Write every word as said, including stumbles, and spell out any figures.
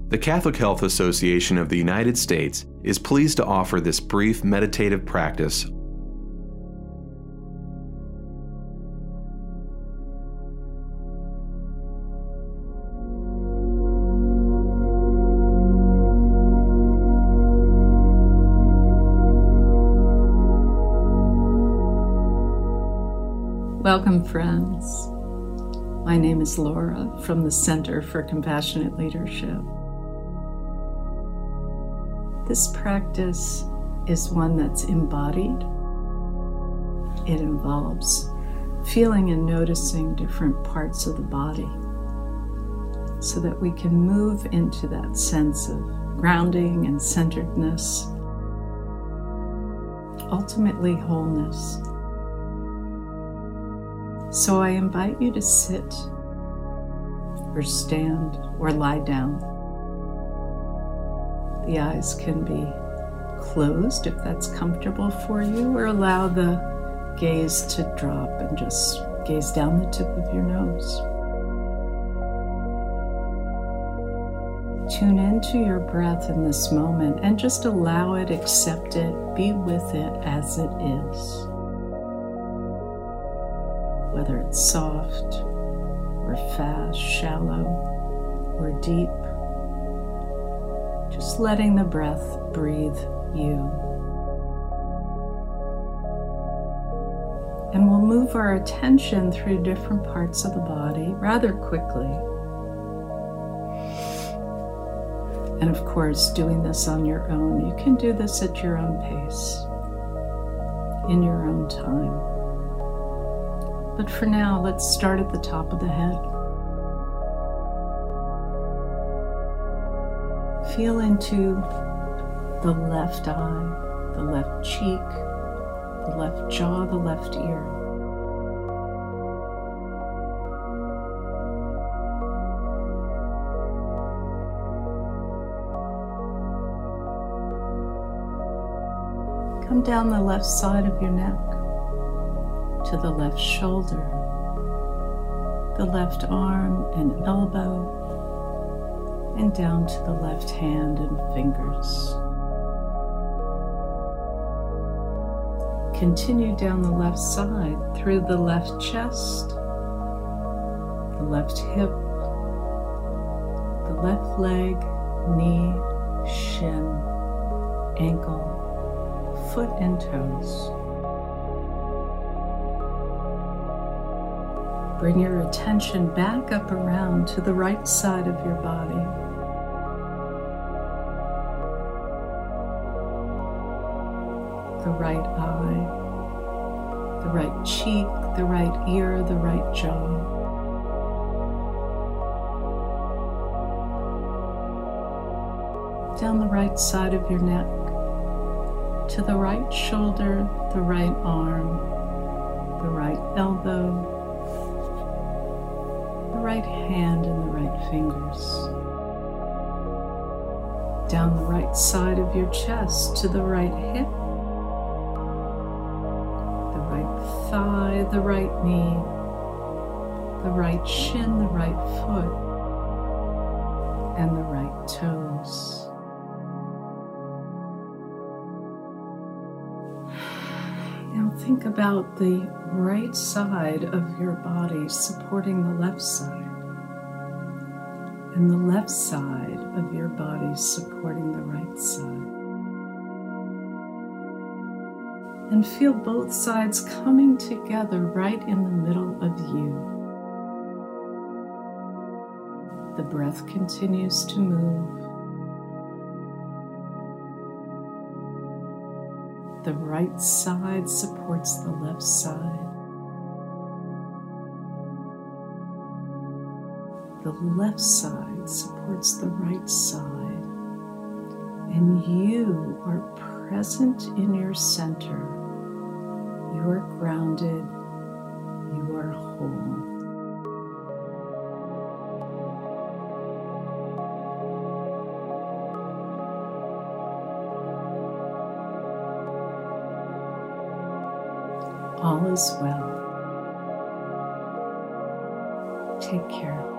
The Catholic Health Association of the United States is pleased to offer this brief meditative practice. Welcome, friends. My name is Laura from the Center for Compassionate Leadership. This practice is one that's embodied. It involves feeling and noticing different parts of the body so that we can move into that sense of grounding and centeredness, ultimately wholeness. So I invite you to sit or stand or lie down. The eyes can be closed if that's comfortable for you, or allow the gaze to drop and just gaze down the tip of your nose. Tune into your breath in this moment and just allow it, accept it, be with it as it is. Whether it's soft or fast, shallow or deep, just letting the breath breathe you. And we'll move our attention through different parts of the body rather quickly. And of course, doing this on your own, you can do this at your own pace, in your own time. But for now, let's start at the top of the head. Feel into the left eye, the left cheek, the left jaw, the left ear. Come down the left side of your neck to the left shoulder, the left arm and elbow, and down to the left hand and fingers. Continue down the left side through the left chest, the left hip, the left leg, knee, shin, ankle, foot and toes. Bring your attention back up around to the right side of your body. The right eye, the right cheek, the right ear, the right jaw. Down the right side of your neck, to the right shoulder, the right arm, the right elbow, the right hand and the right fingers. Down the right side of your chest, to the right hip, thigh, the right knee, the right shin, the right foot, and the right toes. Now think about the right side of your body supporting the left side, and the left side of your body supporting the right side. And feel both sides coming together right in the middle of you. The breath continues to move. The right side supports the left side. The left side supports the right side. And you are present in your center. You are grounded, you are whole. All is well. Take care.